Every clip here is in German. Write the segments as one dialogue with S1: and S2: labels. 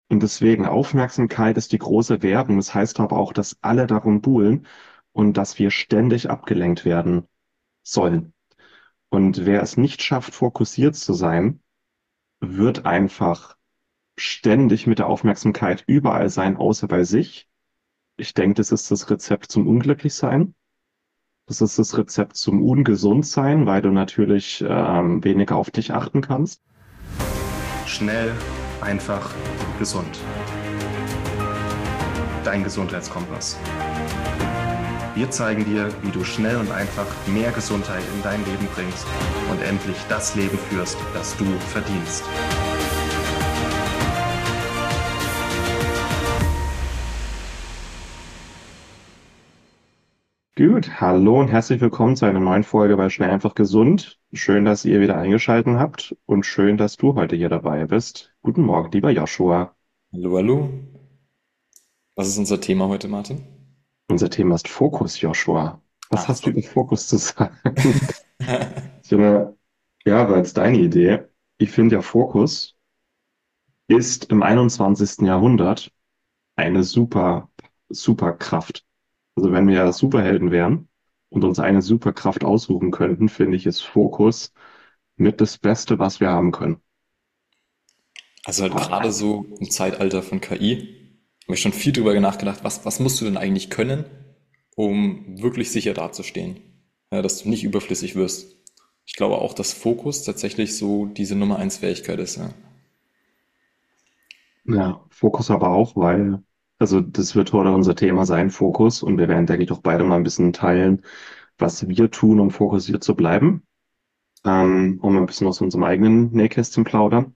S1: Und deswegen Aufmerksamkeit ist die große Währung. Das heißt aber auch, dass alle darum buhlen und dass wir ständig abgelenkt werden sollen. Und wer es nicht schafft, fokussiert zu sein, wird einfach ständig mit der Aufmerksamkeit überall sein, außer bei sich. Ich denke, das ist das Rezept zum Unglücklichsein. Das ist das Rezept zum Ungesundsein, weil du natürlich weniger auf dich achten kannst.
S2: Schnell, einfach, gesund. Dein Gesundheitskompass. Wir zeigen dir, wie du schnell und einfach mehr Gesundheit in dein Leben bringst und endlich das Leben führst, das du verdienst.
S1: Gut, hallo und herzlich willkommen zu einer neuen Folge bei Schnell einfach gesund. Schön, dass ihr wieder eingeschaltet habt und schön, dass du heute hier dabei bist. Guten Morgen, lieber Joshua.
S3: Hallo, hallo. Was ist unser Thema heute, Martin?
S1: Unser Thema ist Fokus, Joshua. Was
S3: Ach
S1: hast du
S3: so.
S1: über Fokus zu sagen? Ich finde, ja, weil es deine Idee. Ich finde ja, Fokus ist im 21. Jahrhundert eine super Kraft. Also wenn wir Superhelden wären und uns eine Superkraft aussuchen könnten, finde ich, ist Fokus mit das Beste, was wir haben können.
S3: Also halt gerade so im Zeitalter von KI habe ich schon viel drüber nachgedacht, was musst du denn eigentlich können, um wirklich sicher dazustehen? Ja, dass du nicht überflüssig wirst. Ich glaube auch, dass Fokus tatsächlich so diese Nummer eins Fähigkeit ist. Ja.
S1: Ja, Fokus aber auch, weil, also das wird heute unser Thema sein, Fokus. Und wir werden, denke ich, auch beide mal ein bisschen teilen, was wir tun, um fokussiert zu bleiben. Um ein bisschen aus unserem eigenen Nähkästchen plaudern.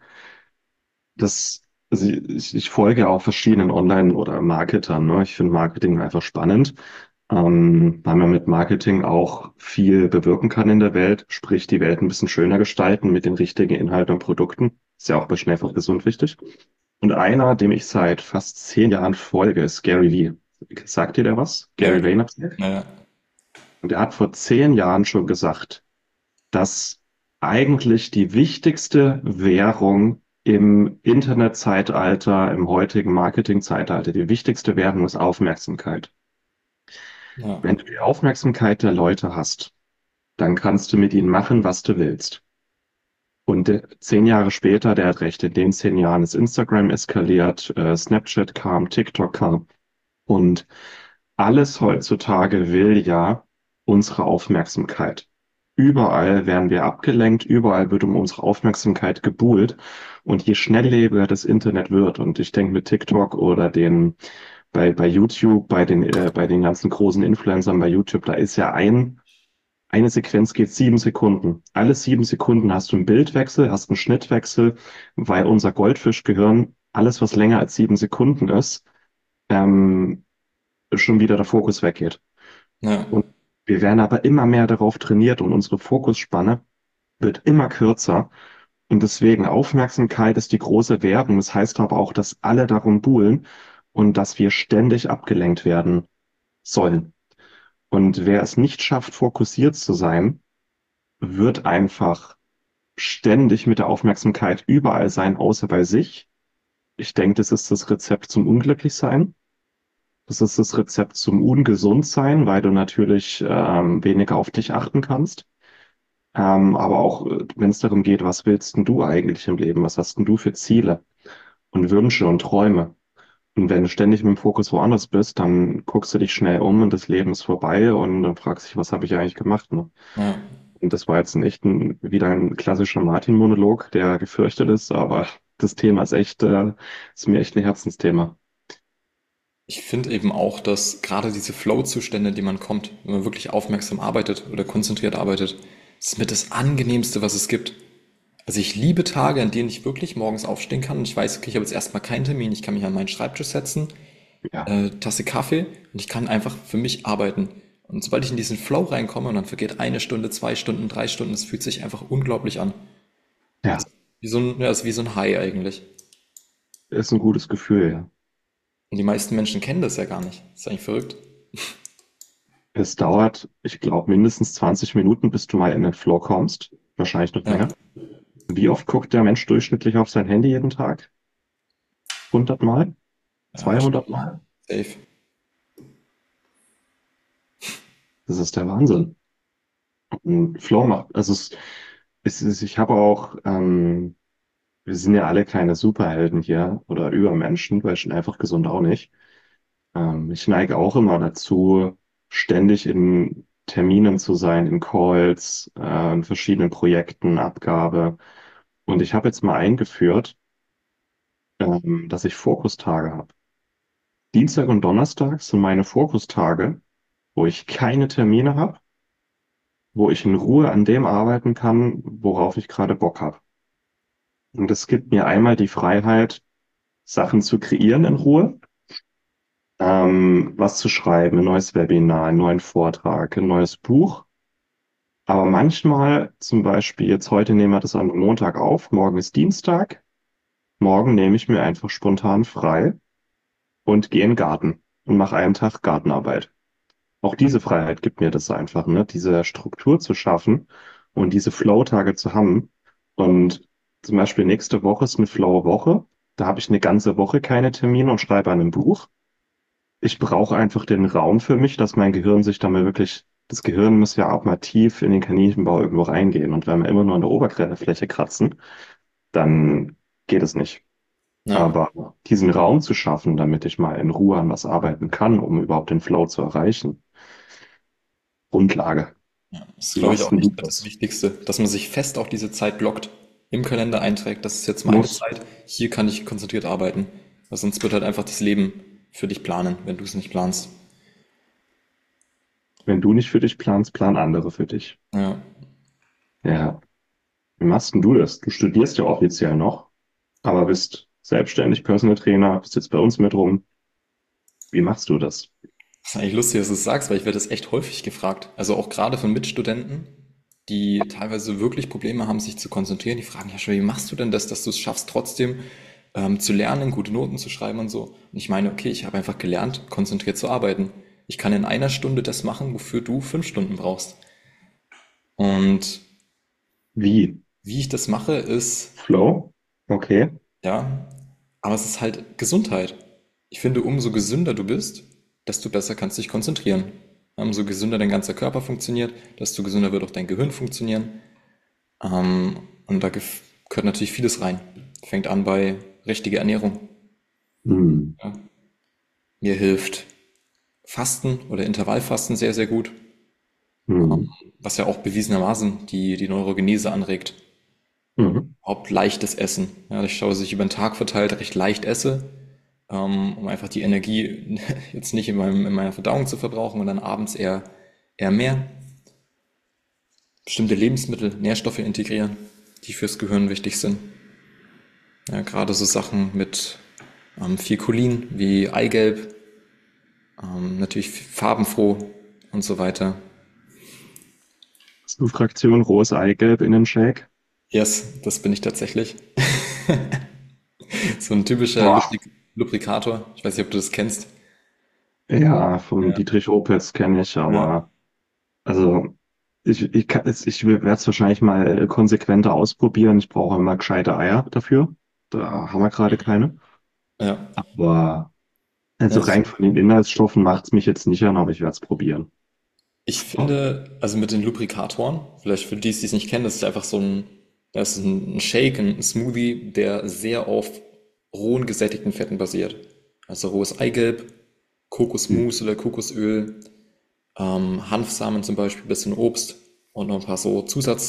S1: Also ich folge auch verschiedenen Online- oder Marketern. Ne? Ich finde Marketing einfach spannend, weil man mit Marketing auch viel bewirken kann in der Welt, sprich die Welt ein bisschen schöner gestalten mit den richtigen Inhalten und Produkten. Ist ja auch bei Schnell einfach gesund wichtig. Und einer, dem ich seit fast 10 Jahren folge, ist Gary Vee. Sagt dir der was?
S3: Ja,
S1: Gary Vaynerchuk?
S3: ja,
S1: Und er hat vor 10 Jahren schon gesagt, dass eigentlich die wichtigste Währung im Internetzeitalter, im heutigen Marketingzeitalter, die wichtigste Währung ist Aufmerksamkeit.
S3: ja,
S1: Wenn du die Aufmerksamkeit der Leute hast, dann kannst du mit ihnen machen, was du willst. Und 10 Jahre später, der hat recht, in den 10 Jahren ist Instagram eskaliert, Snapchat kam, TikTok kam. Und alles heutzutage will ja unsere Aufmerksamkeit. Überall werden wir abgelenkt, überall wird um unsere Aufmerksamkeit gebuhlt. Und je schnelllebiger das Internet wird, und ich denke mit TikTok oder bei YouTube, bei den ganzen großen Influencern bei YouTube, da ist ja eine Sequenz geht 7 Sekunden. Alle 7 Sekunden hast du einen Bildwechsel, hast einen Schnittwechsel, weil unser Goldfischgehirn, alles was länger als 7 Sekunden ist, ähm, schon wieder der Fokus weggeht.
S3: ja.
S1: Und wir werden aber immer mehr darauf trainiert und unsere Fokusspanne wird immer kürzer. Und deswegen Aufmerksamkeit ist die große Währung. Das heißt aber auch, dass alle darum buhlen und dass wir ständig abgelenkt werden sollen. Und wer es nicht schafft, fokussiert zu sein, wird einfach ständig mit der Aufmerksamkeit überall sein, außer bei sich. Ich denke, das ist das Rezept zum Unglücklichsein. Das ist das Rezept zum Ungesundsein, weil du natürlich weniger auf dich achten kannst. Aber auch, wenn es darum geht, was willst denn du eigentlich im Leben? Was hast denn du für Ziele und Wünsche und Träume? Und wenn du ständig mit dem Fokus woanders bist, dann guckst du dich schnell um und das Leben ist vorbei und dann fragst dich, was habe ich eigentlich gemacht? Ne?
S3: Ja.
S1: Und das war jetzt wieder ein klassischer Martin-Monolog, der gefürchtet ist, aber das Thema ist mir echt ein Herzensthema.
S3: Ich finde eben auch, dass gerade diese Flow-Zustände, die man kommt, wenn man wirklich aufmerksam arbeitet oder konzentriert arbeitet, das ist mit das Angenehmste, was es gibt. Also ich liebe Tage, an denen ich wirklich morgens aufstehen kann und ich weiß, okay, ich habe jetzt erstmal keinen Termin, ich kann mich an meinen Schreibtisch setzen,
S1: Ja,
S3: Tasse Kaffee und ich kann einfach für mich arbeiten. Und sobald ich in diesen Flow reinkomme und dann vergeht eine Stunde, 2 Stunden, 3 Stunden, es fühlt sich einfach unglaublich an.
S1: ja,
S3: Wie so ein, ja, ist wie so ein High eigentlich.
S1: ist ein gutes Gefühl, ja.
S3: Und die meisten Menschen kennen das ja gar nicht. Das ist eigentlich verrückt.
S1: Es dauert, ich glaube, mindestens 20 Minuten, bis du mal in den Flow kommst. Wahrscheinlich noch
S3: Ja.
S1: länger. Wie oft guckt der Mensch durchschnittlich auf sein Handy jeden Tag? 100 Mal,
S3: Ja,
S1: 200
S3: wahrscheinlich.
S1: Mal.
S3: Safe.
S1: Das ist der Wahnsinn. Und Flow macht, also ich habe auch, wir sind ja alle keine Superhelden hier oder Übermenschen, weil schon einfach gesund auch nicht. Ich neige auch immer dazu, ständig in Terminen zu sein, in Calls, in verschiedenen Projekten, Abgabe. Und ich habe jetzt mal eingeführt, dass ich Fokustage habe. Dienstag und Donnerstag sind meine Fokustage, wo ich keine Termine habe, wo ich in Ruhe an dem arbeiten kann, worauf ich gerade Bock habe. Und es gibt mir einmal die Freiheit, Sachen zu kreieren in Ruhe, was zu schreiben, ein neues Webinar, einen neuen Vortrag, ein neues Buch. Aber manchmal, zum Beispiel jetzt heute nehmen wir das am Montag auf, morgen ist Dienstag, morgen nehme ich mir einfach spontan frei und gehe in den Garten und mache einen Tag Gartenarbeit. Auch diese Freiheit gibt mir das einfach, ne? Diese Struktur zu schaffen und diese Flow-Tage zu haben. Und zum Beispiel nächste Woche ist eine Flow-Woche. Da habe ich eine ganze Woche keine Termine und schreibe an einem Buch. Ich brauche einfach den Raum für mich, dass mein Gehirn sich da mal wirklich, das Gehirn muss ja auch mal tief in den Kaninchenbau irgendwo reingehen. Und wenn wir immer nur an der Oberfläche kratzen, dann geht es nicht.
S3: Ja,
S1: Aber diesen Raum zu schaffen, damit ich mal in Ruhe an was arbeiten kann, um überhaupt den Flow zu erreichen, Grundlage.
S3: ja. Das ist,
S1: Wie
S3: glaube ich,
S1: machst
S3: auch
S1: denn du
S3: echt das
S1: das?
S3: Wichtigste, dass man sich fest auch diese Zeit blockt, im Kalender einträgt. Das ist jetzt meine
S1: Muss,
S3: Zeit. Hier kann ich konzentriert arbeiten. Weil sonst wird halt einfach das Leben für dich planen, wenn du es nicht planst.
S1: wenn du nicht für dich planst, planen andere für dich.
S3: Ja.
S1: Ja. Wie machst denn du das? Du studierst ja offiziell noch, aber bist selbstständig Personal Trainer, bist jetzt bei uns mit rum. Wie machst du das?
S3: Das ist eigentlich lustig, dass du es sagst, weil ich werde das echt häufig gefragt. Also auch gerade von Mitstudenten, die teilweise wirklich Probleme haben, sich zu konzentrieren. Die fragen ja schon, wie machst du denn das, dass du es schaffst, trotzdem zu lernen, gute Noten zu schreiben und so. Und ich meine, okay, ich habe einfach gelernt, konzentriert zu arbeiten. Ich kann in einer Stunde das machen, wofür du 5 Stunden brauchst. Und
S1: Wie?
S3: wie ich das mache, ist,
S1: Flow? Okay.
S3: ja, aber es ist halt Gesundheit. Ich finde, umso gesünder du bist, desto besser kannst du dich konzentrieren. Umso gesünder dein ganzer Körper funktioniert, desto gesünder wird auch dein Gehirn funktionieren. Und da gehört natürlich vieles rein. Fängt an bei richtiger Ernährung.
S1: Hm.
S3: Ja. Mir hilft Fasten oder Intervallfasten sehr, sehr gut,
S1: Hm.
S3: was ja auch bewiesenermaßen die Neurogenese anregt.
S1: Mhm.
S3: Überhaupt leichtes Essen. Ja, ich schaue, dass ich über den Tag verteilt recht leicht esse, um einfach die Energie jetzt nicht in meiner Verdauung zu verbrauchen und dann abends eher mehr. Bestimmte Lebensmittel, Nährstoffe integrieren, die fürs Gehirn wichtig sind. Ja, gerade so Sachen mit viel Cholin wie Eigelb, natürlich farbenfroh und so weiter.
S1: Hast du Fraktion rohes Eigelb in den Shake?
S3: Yes, das bin ich tatsächlich. So ein typischer
S1: Boah.
S3: Lubrikator. Ich weiß nicht, ob du das kennst.
S1: Ja, vom
S3: Ja,
S1: Dietrich Opitz kenne ich,
S3: ja,
S1: aber also ich werde es wahrscheinlich mal konsequenter ausprobieren. Ich brauche immer gescheite Eier dafür. Da haben wir gerade keine.
S3: ja.
S1: Aber also
S3: Also
S1: rein von den Inhaltsstoffen macht es mich jetzt nicht an, aber ich werde es probieren.
S3: ich finde, also mit den Lubrikatoren, vielleicht für die, die es nicht kennen, das ist ein Shake, ein Smoothie, der sehr auf rohen gesättigten Fetten basiert. Also rohes Eigelb,
S1: Hm.
S3: Kokosmus oder Kokosöl, Hanfsamen zum Beispiel, bisschen Obst und noch ein paar so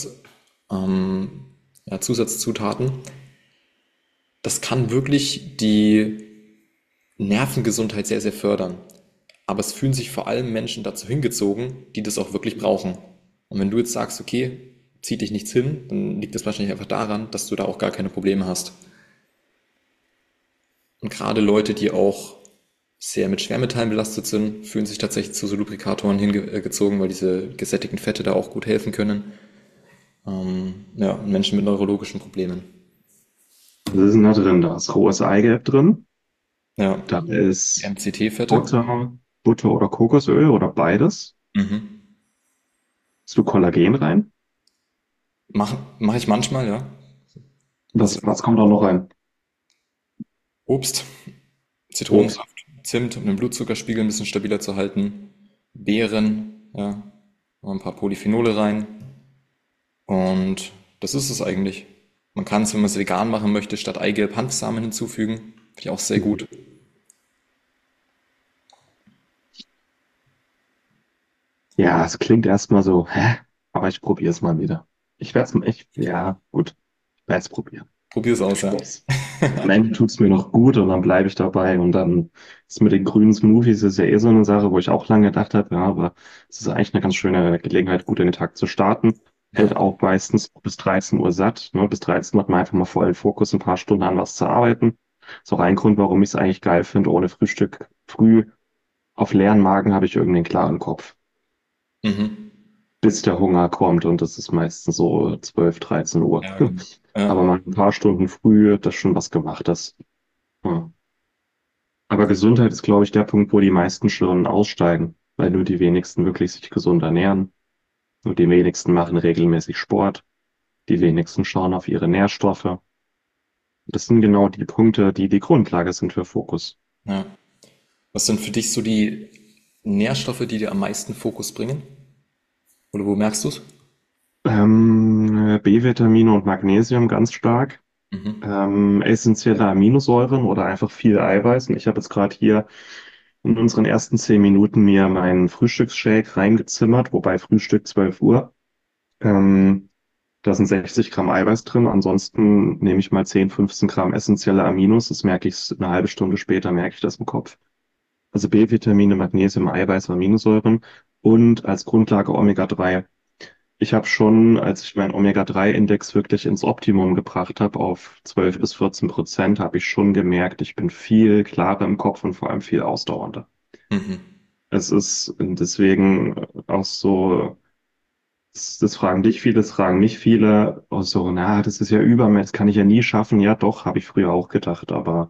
S3: Zusatzzutaten. Das kann wirklich die Nervengesundheit sehr, sehr fördern. Aber es fühlen sich vor allem Menschen dazu hingezogen, die das auch wirklich brauchen. Und wenn du jetzt sagst, okay, zieht dich nichts hin, dann liegt das wahrscheinlich einfach daran, dass du da auch gar keine Probleme hast. Und gerade Leute, die auch sehr mit Schwermetallen belastet sind, fühlen sich tatsächlich zu so Lubrikatoren hingezogen, weil diese gesättigten Fette da auch gut helfen können. Ja, und Menschen mit neurologischen Problemen.
S1: Was ist denn da drin? Da ist rohes Eigelb drin.
S3: Ja,
S1: Da ist
S3: MCT-Fette.
S1: Butter oder Kokosöl oder beides.
S3: Mhm.
S1: Hast du Kollagen rein?
S3: Mach ich manchmal, ja. Was
S1: Was kommt da noch rein?
S3: Obst,
S1: Obst.
S3: Zitronensaft, Zimt, um den Blutzuckerspiegel ein bisschen stabiler zu halten. Beeren, ja, noch ein paar Polyphenole rein. Und das ist es eigentlich. Man kann es, wenn man es vegan machen möchte, statt Eigelb Hanfsamen hinzufügen. Finde ich auch sehr gut.
S1: Ja, es klingt erstmal so, hä? Aber ich probiere es mal wieder. Ja, gut. Ich werde es probieren.
S3: Probier's aus, ja.
S1: Spaß. Am Ende tut es mir noch gut und dann bleibe ich dabei. Und dann ist mit den grünen Smoothies ist ja eh so eine Sache, wo ich auch lange gedacht habe, ja, aber es ist eigentlich eine ganz schöne Gelegenheit, gut in den Tag zu starten.
S3: Ja.
S1: Hält auch meistens bis 13 Uhr satt. Ne? Bis 13 hat man einfach mal vollen Fokus, ein paar Stunden an was zu arbeiten. Ist auch ein Grund, warum ich es eigentlich geil finde. Ohne Frühstück früh auf leeren Magen habe ich irgendwie einen klaren Kopf,
S3: Mhm.
S1: bis der Hunger kommt und das ist meistens so 12, 13 Uhr.
S3: Ja, genau.
S1: Aber
S3: Ja.
S1: mal ein paar Stunden früh, das ist schon was gemacht, das. Ja. Aber Gesundheit ist, glaube ich, der Punkt, wo die meisten schon aussteigen, weil nur die wenigsten wirklich sich gesund ernähren. Nur die wenigsten machen regelmäßig Sport. Die wenigsten schauen auf ihre Nährstoffe. Das sind genau die Punkte, die die Grundlage sind für Fokus.
S3: Ja. Was sind für dich so die Nährstoffe, die dir am meisten Fokus bringen? Oder wo merkst du es?
S1: B-Vitamine und Magnesium ganz stark.
S3: Mhm.
S1: Essentielle Aminosäuren oder einfach viel Eiweiß. Und ich habe jetzt gerade hier in unseren ersten 10 Minuten mir meinen Frühstücksshake reingezimmert, wobei Frühstück 12 Uhr. Ähm, Da sind 60 Gramm Eiweiß drin. Ansonsten nehme ich mal 10, 15 Gramm essentielle Aminos. Das merke ich eine halbe Stunde später, merke ich das im Kopf. Also B-Vitamine, Magnesium, Eiweiß, Aminosäuren und als Grundlage Omega-3. Ich habe schon, als ich meinen Omega-3-Index wirklich ins Optimum gebracht habe, auf 12 bis 14%, habe ich schon gemerkt, ich bin viel klarer im Kopf und vor allem viel ausdauernder.
S3: Mhm.
S1: Es ist deswegen auch so. Das fragen dich viele, das fragen mich viele. Auch so, na, das ist ja das kann ich ja nie schaffen. Ja, doch, habe ich früher auch gedacht, aber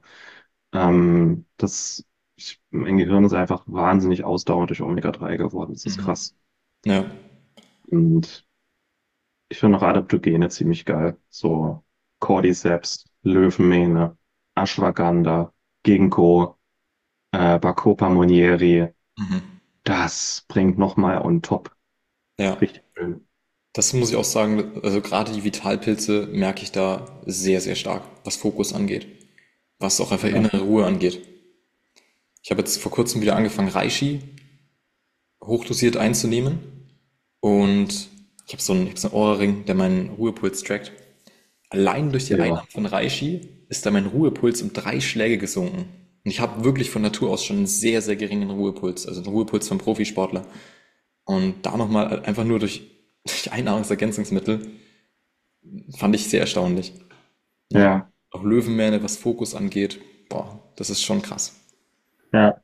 S1: mein Gehirn ist einfach wahnsinnig ausdauernd durch Omega-3 geworden. Das ist
S3: Mhm.
S1: krass.
S3: Ja.
S1: Und ich finde auch Adaptogene ziemlich geil. So Cordyceps, Löwenmähne, Ashwagandha, Ginkgo, Bacopa monnieri.
S3: Mhm.
S1: Das bringt nochmal on top.
S3: Ja.
S1: Richtig schön.
S3: Das muss ich auch sagen, also gerade die Vitalpilze merke ich da sehr, sehr stark, was Fokus angeht, was auch einfach
S1: Ja.
S3: innere Ruhe angeht. Ich habe jetzt vor kurzem wieder angefangen, Reishi hochdosiert einzunehmen und ich hab so einen Ohrring, der meinen Ruhepuls trackt. Allein durch die
S1: Ja.
S3: Einnahme von Reishi ist da mein Ruhepuls um 3 Schläge gesunken. Und ich habe wirklich von Natur aus schon einen sehr, sehr geringen Ruhepuls, also einen Ruhepuls vom Profisportler. Und da nochmal einfach nur durch Nahrungsergänzungsmittel fand ich sehr erstaunlich. Ja.
S1: Ja.
S3: Auch Löwenmähne, was Fokus angeht, boah, das ist schon krass.
S1: Ja.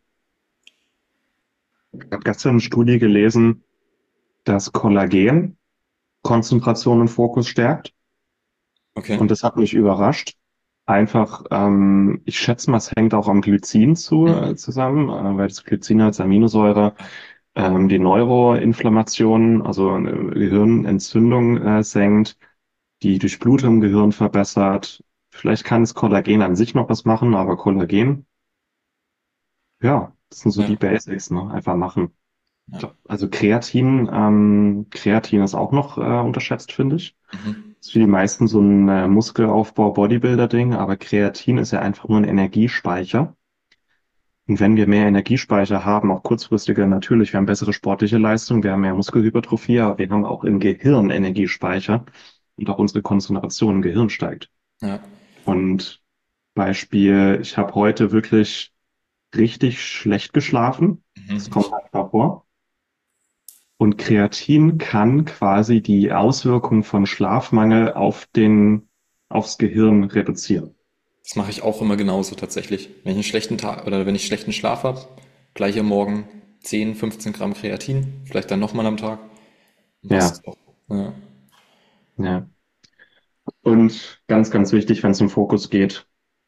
S1: Ich habe gestern eine Studie gelesen, dass Kollagen Konzentration und Fokus stärkt.
S3: Okay.
S1: Und das hat mich überrascht. Einfach, ich schätze mal, es hängt auch am Glycin
S3: Mhm.
S1: zusammen, weil das Glycin als Aminosäure die Neuroinflammation, also Gehirnentzündung senkt, die Durchblutung im Gehirn verbessert. Vielleicht kann das Kollagen an sich noch was machen, aber Kollagen, ja, das sind so die
S3: Ja.
S1: Basics, ne? Einfach machen.
S3: Ja.
S1: Also Kreatin ist auch noch unterschätzt, finde ich.
S3: Mhm.
S1: Das ist für die meisten so ein Muskelaufbau, Bodybuilder-Ding, aber Kreatin ist ja einfach nur ein Energiespeicher. Und wenn wir mehr Energiespeicher haben, auch kurzfristiger, natürlich, wir haben bessere sportliche Leistung, wir haben mehr Muskelhypertrophie, aber wir haben auch im Gehirn Energiespeicher und auch unsere Konzentration im Gehirn steigt.
S3: Ja.
S1: Und Beispiel, ich habe heute wirklich richtig schlecht geschlafen. Das
S3: Mhm.
S1: kommt manchmal vor. Und Kreatin kann quasi die Auswirkungen von Schlafmangel aufs Gehirn reduzieren.
S3: Das mache ich auch immer genauso tatsächlich. Wenn ich einen schlechten Tag oder wenn ich schlechten Schlaf habe, gleich am Morgen 10, 15 Gramm Kreatin, vielleicht dann nochmal am Tag. Und das
S1: Ja,
S3: ist auch, ja.
S1: ja. Und ganz, ganz wichtig, wenn es um Fokus geht,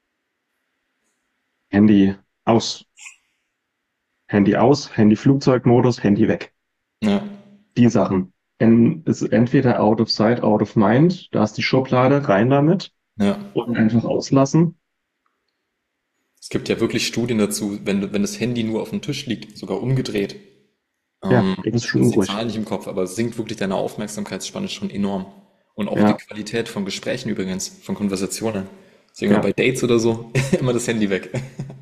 S1: Handy aus. Handy aus, Handy Flugzeugmodus, Handy weg.
S3: Ja.
S1: Die Sachen. Ist entweder out of sight, out of mind, da ist die Schublade, rein damit
S3: Ja.
S1: und einfach auslassen.
S3: Es gibt ja wirklich Studien dazu, wenn das Handy nur auf dem Tisch liegt, sogar umgedreht.
S1: Ja, das ist
S3: Ich habe
S1: schon
S3: jetzt die
S1: unruhig.
S3: Zahlen nicht im Kopf, aber es sinkt wirklich deine Aufmerksamkeitsspanne schon enorm. Und auch die
S1: Ja,
S3: Qualität von Gesprächen übrigens, von Konversationen. Deswegen mal
S1: ja.
S3: bei Dates oder so, immer das Handy weg.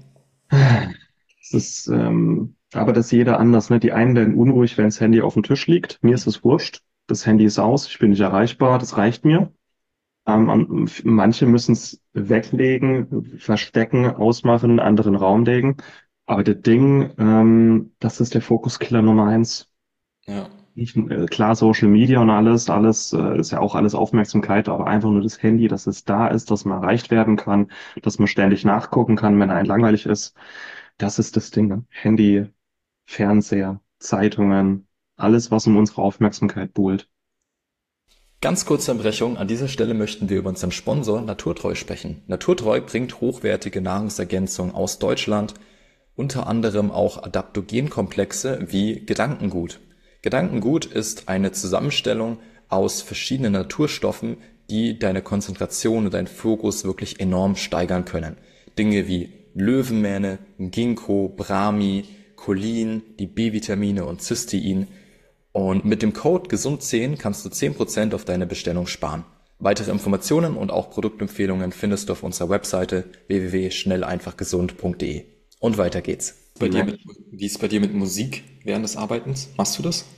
S1: Es ist, aber das ist jeder anders, ne? Die einen werden unruhig, wenn das Handy auf dem Tisch liegt. Mir ist es wurscht. Das Handy ist aus, ich bin nicht erreichbar, das reicht mir. Manche müssen es weglegen, verstecken, ausmachen, einen anderen Raum legen. Aber das Ding, das ist der Fokuskiller Nummer eins.
S3: Ja,
S1: Klar, Social Media und alles ist ja auch alles Aufmerksamkeit, aber einfach nur das Handy, dass es da ist, dass man erreicht werden kann, dass man ständig nachgucken kann, wenn einem langweilig ist. Das ist das Ding. Ne? Handy, Fernseher, Zeitungen, alles, was um unsere Aufmerksamkeit buhlt.
S3: ganz kurze Unterbrechung. An dieser Stelle möchten wir über unseren Sponsor Naturtreu sprechen. Naturtreu bringt hochwertige Nahrungsergänzungen aus Deutschland, unter anderem auch Adaptogenkomplexe wie Gedankengut. Gedankengut ist eine Zusammenstellung aus verschiedenen Naturstoffen, die deine Konzentration und deinen Fokus wirklich enorm steigern können. Dinge wie Löwenmähne, Ginkgo, Brahmi, Cholin, die B-Vitamine und Cystein. Und mit dem Code GESUND10 kannst du 10% auf deine Bestellung sparen. Weitere Informationen und auch Produktempfehlungen findest du auf unserer Webseite www.schnelleinfachgesund.de. Und weiter geht's. Wie ist es bei dir mit Musik während des Arbeitens? Machst du das?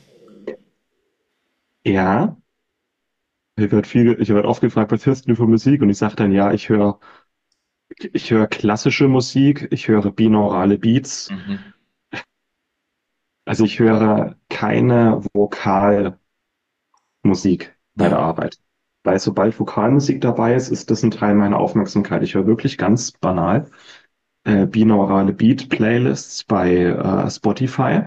S1: Ja, ich werde oft gefragt, was hörst du für Musik? Und ich sage dann, ja, ich höre klassische Musik, ich höre binaurale Beats.
S3: Mhm.
S1: Also ich höre keine Vokalmusik bei der
S3: Ja,
S1: Arbeit. Weil sobald Vokalmusik dabei ist, ist das ein Teil meiner Aufmerksamkeit. Ich höre wirklich ganz banal binaurale Beat-Playlists bei Spotify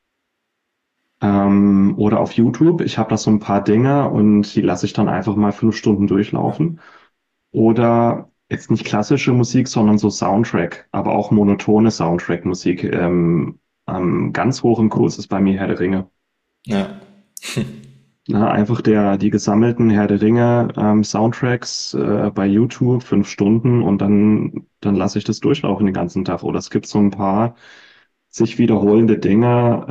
S1: oder auf YouTube. Ich habe da so ein paar Dinge und die lasse ich dann einfach mal 5 Stunden durchlaufen. Oder jetzt nicht klassische Musik, sondern so Soundtrack, aber auch monotone Soundtrack-Musik. Ganz hoch im Kurs ist bei mir Herr der Ringe.
S3: ja.
S1: Na, einfach die gesammelten Herr der Ringe Soundtracks bei YouTube, 5 Stunden und dann lasse ich das durchlaufen den ganzen Tag. Oder es gibt so ein paar sich wiederholende Dinge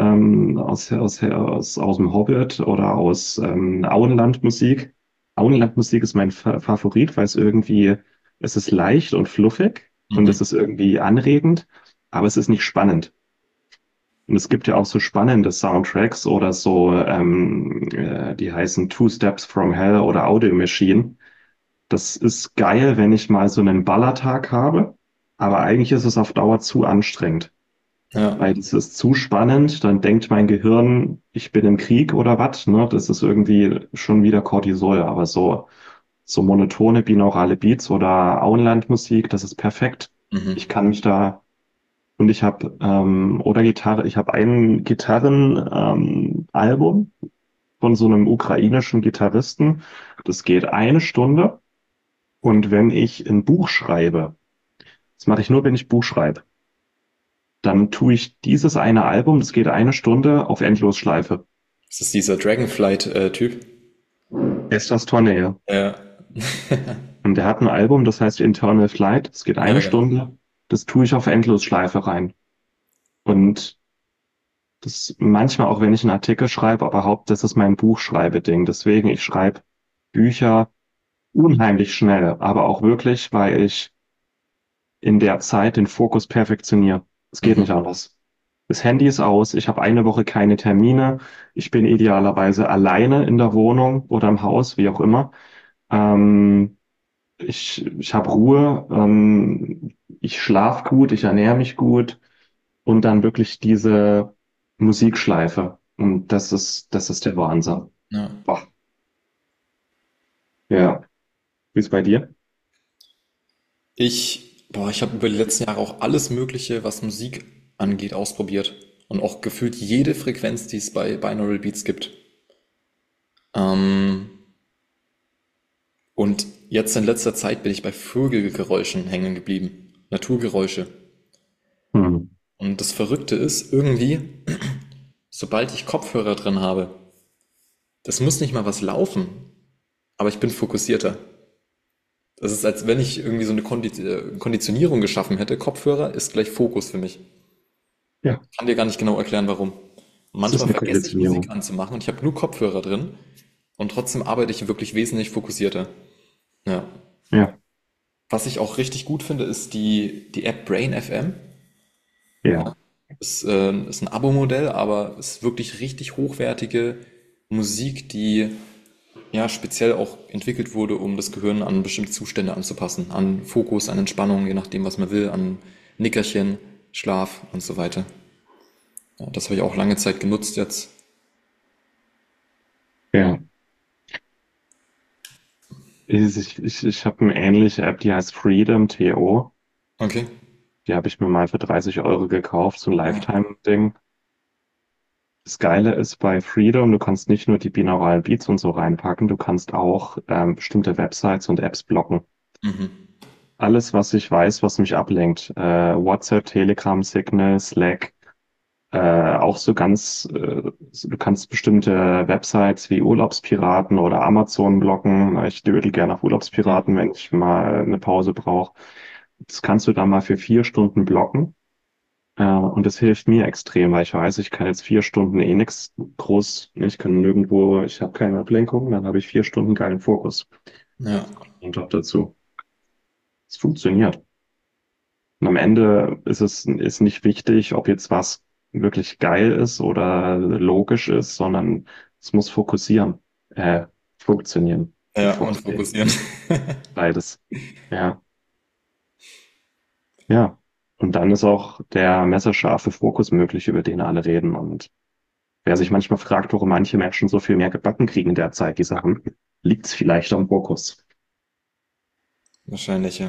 S1: aus dem Hobbit oder aus Auenlandmusik. Auenlandmusik ist mein Favorit, weil es ist leicht und fluffig und es
S3: Mhm.
S1: ist irgendwie anregend, aber es ist nicht spannend. Und es gibt ja auch so spannende Soundtracks oder so, die heißen Two Steps from Hell oder Audio Machine. Das ist geil, wenn ich mal so einen Ballertag habe, aber eigentlich ist es auf Dauer zu anstrengend.
S3: Ja.
S1: Weil das ist zu spannend, dann denkt mein Gehirn, ich bin im Krieg oder was, ne? Das ist irgendwie schon wieder Cortisol, aber so monotone binaurale Beats oder Auenlandmusik, das ist perfekt. Ich
S3: Mhm.
S1: kann mich da und ich habe oder Gitarre, ich habe ein Gitarren Album von so einem ukrainischen Gitarristen. Das geht eine Stunde und wenn ich ein Buch schreibe, das mache ich nur, wenn ich Buch schreibe, dann tue ich dieses eine Album, das geht eine Stunde, auf Endlosschleife.
S3: Ist das dieser Dragonflight-Typ?
S1: Estas Torneo.
S3: Ja.
S1: Und der hat ein Album, das heißt Internal Flight. Es geht
S3: Ja,
S1: eine
S3: genau.
S1: Stunde. Das tue ich auf Endlosschleife rein. Und das manchmal auch, wenn ich einen Artikel schreibe, aber das ist mein Buchschreibeding. Deswegen, ich schreibe Bücher unheimlich schnell, aber auch wirklich, weil ich in der Zeit den Fokus perfektioniere. Es geht nicht
S3: Mhm.
S1: anders. Das Handy ist aus, ich habe eine Woche keine Termine, ich bin idealerweise alleine in der Wohnung oder im Haus, wie auch immer. Ähm, ich habe Ruhe, ich schlafe gut, ich ernähre mich gut und dann wirklich diese Musikschleife. Und das ist der Wahnsinn.
S3: Ja.
S1: Boah, ja. Wie ist bei dir?
S3: Ich habe über die letzten Jahre auch alles Mögliche, was Musik angeht, ausprobiert. Und auch gefühlt jede Frequenz, die es bei Binaural Beats gibt. Ähm, und jetzt in letzter Zeit bin ich bei Vögelgeräuschen hängen geblieben. Naturgeräusche.
S1: Hm.
S3: Und das Verrückte ist, irgendwie, sobald ich Kopfhörer drin habe, das muss nicht mal was laufen, aber ich bin fokussierter. Das ist, als wenn ich irgendwie so eine Konditionierung geschaffen hätte. Kopfhörer ist gleich Fokus für mich.
S1: Ja,
S3: Kann dir gar nicht genau erklären, warum. Und
S1: es ist
S3: manchmal
S1: eine
S3: vergesse ich Musik
S1: Konditionierung.
S3: anzumachen und ich habe nur Kopfhörer drin und trotzdem arbeite ich wirklich wesentlich fokussierter. Ja.
S1: Ja,
S3: Was ich auch richtig gut finde, ist die App Brain FM.
S1: ja,
S3: Ist ein Abo-Modell, aber ist wirklich richtig hochwertige Musik, die ja speziell auch entwickelt wurde, um das Gehirn an bestimmte Zustände anzupassen. An Fokus, an Entspannung, je nachdem, was man will, an Nickerchen, Schlaf und so weiter. Ja, das habe ich auch lange Zeit genutzt jetzt.
S1: ja. Ich habe eine ähnliche App, die heißt Freedom, TO.
S3: Okay.
S1: Die habe ich mir mal für 30 € gekauft, so ein Lifetime-Ding. Das Geile ist bei Freedom, du kannst nicht nur die binauralen Beats und so reinpacken, du kannst auch bestimmte Websites und Apps blocken.
S3: Mhm.
S1: Alles, was ich weiß, was mich ablenkt. WhatsApp, Telegram, Signal, Slack, auch so ganz, du kannst bestimmte Websites wie Urlaubspiraten oder Amazon blocken. Ich dödel gerne auf Urlaubspiraten, wenn ich mal eine Pause brauche. Das kannst du dann mal für 4 Stunden blocken. Und das hilft mir extrem, weil ich weiß, ich kann jetzt 4 Stunden eh nichts groß, ich kann nirgendwo, ich habe keine Ablenkung, dann habe ich 4 Stunden geilen Fokus.
S3: Ja,
S1: Und auch dazu. Es funktioniert. Und am Ende ist nicht wichtig, ob jetzt was wirklich geil ist oder logisch ist, sondern es muss äh, funktionieren. Nicht
S3: ja, und
S1: funktionieren.
S3: fokussieren.
S1: Beides. Ja, ja. Und dann ist auch der messerscharfe Fokus möglich, über den alle reden. Und wer sich manchmal fragt, warum manche Menschen so viel mehr gebacken kriegen in der Zeit, die Sachen, liegt es vielleicht am Fokus.
S3: Wahrscheinlich, ja.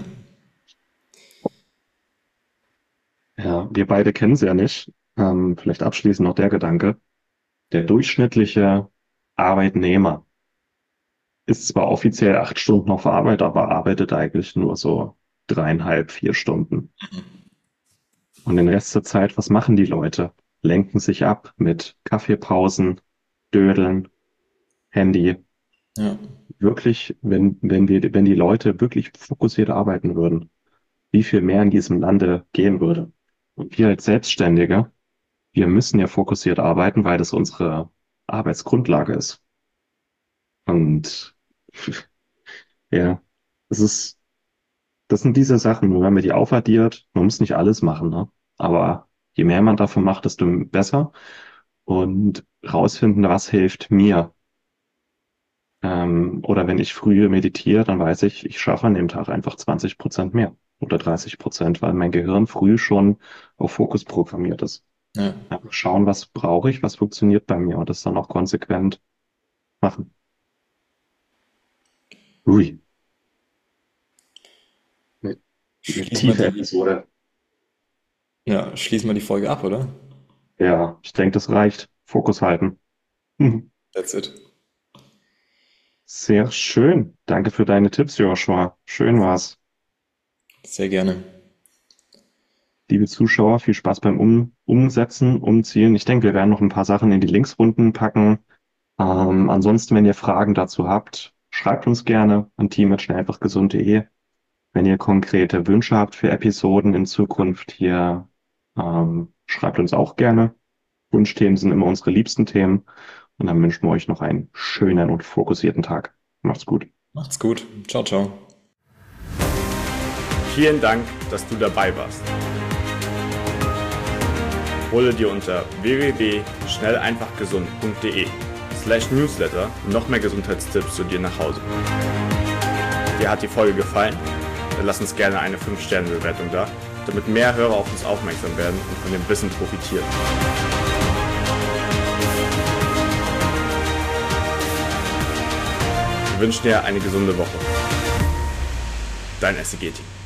S1: Ja, wir beide kennen es ja nicht. Vielleicht abschließend noch der Gedanke. Der durchschnittliche Arbeitnehmer ist zwar offiziell 8 Stunden auf Arbeit, aber arbeitet eigentlich nur so 3,5, 4 Stunden. Und den Rest der Zeit, was machen die Leute? Lenken sich ab mit Kaffeepausen, Dödeln, Handy.
S3: Ja,
S1: Wirklich, wenn die Leute wirklich fokussiert arbeiten würden, wie viel mehr in diesem Lande gehen würde. Und wir als Selbstständige, wir müssen ja fokussiert arbeiten, weil das unsere Arbeitsgrundlage ist. Und ja, das ist, das sind diese Sachen, nur wenn man die aufaddiert, man muss nicht alles machen, ne? Aber je mehr man davon macht, desto besser. Und rausfinden, was hilft mir. Oder wenn ich früh meditiere, dann weiß ich, ich schaffe an dem Tag einfach 20% mehr oder 30%, weil mein Gehirn früh schon auf Fokus programmiert ist.
S3: ja.
S1: Einfach schauen, was brauche ich, was funktioniert bei mir und das dann auch konsequent machen. Ui, eine
S3: Schließen wir
S1: tiefe
S3: die,
S1: Episode.
S3: schließen wir die Folge ab, oder?
S1: Ja, ich denke, das reicht. Fokus halten.
S3: That's it.
S1: Sehr schön. Danke für deine Tipps, Joshua. Schön war's.
S3: Sehr gerne.
S1: Liebe Zuschauer, viel Spaß beim Umsetzen, Umziehen. Ich denke, wir werden noch ein paar Sachen in die Linksrunden packen. Ansonsten, wenn ihr Fragen dazu habt, schreibt uns gerne an team@schnelleinfachgesund.de. Wenn ihr konkrete Wünsche habt für Episoden in Zukunft hier, schreibt uns auch gerne. Wunschthemen sind immer unsere liebsten Themen. Und dann wünschen wir euch noch einen schönen und fokussierten Tag. Macht's gut.
S3: Macht's gut. Ciao, ciao.
S4: Vielen Dank, dass du dabei warst. Hole dir unter www.schnelleinfachgesund.de/newsletter noch mehr Gesundheitstipps zu dir nach Hause. Dir hat die Folge gefallen? Dann lass uns gerne eine 5-Sterne-Bewertung da, damit mehr Hörer auf uns aufmerksam werden und von dem Wissen profitieren. Wir wünschen dir eine gesunde Woche. Dein SEG-Team.